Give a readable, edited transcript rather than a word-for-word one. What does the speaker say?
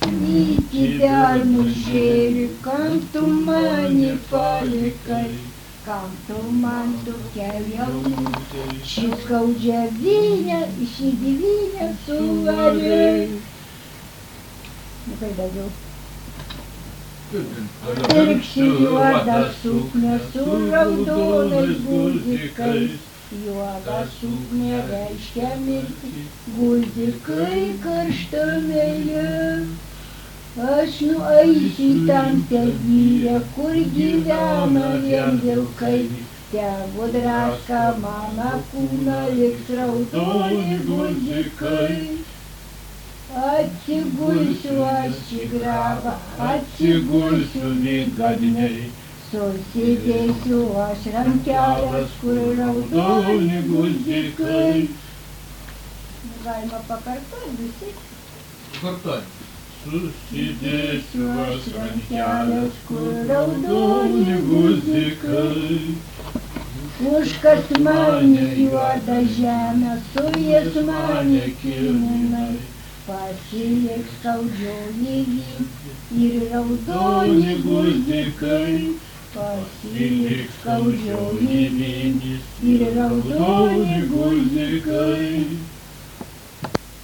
Vyti permušėri, kam tu mane palikai, kam tu man tokia jaunutė, šį skaudžią vynę, šį gyvynę suvarei. Nu kai daugiau. Pirksiu juodą suknią su raudonais guzikais, juoda suknia reiškia mirtį, guzikai karštamėje. Aš nueisiu tam tėvynę, kur gyvena vien vilkai, tegu draska mano kūną liks raudoni guzikai. Atsigulsiu aš į grabą, atsigulsiu lygadniai, susidėsiu aš rankelės, kur raudoni guzikai. Galima pakartoti visi? Pakartoti. Susidėsiu aš rankelės, kur raudoni guzikai. Užkas mane juoda žemė, suės mane kiminai, pasiliks skaudžioji vynė ir raudoni guzikai. Pasiliks skaudžioji vynė ir raudoni guzikai.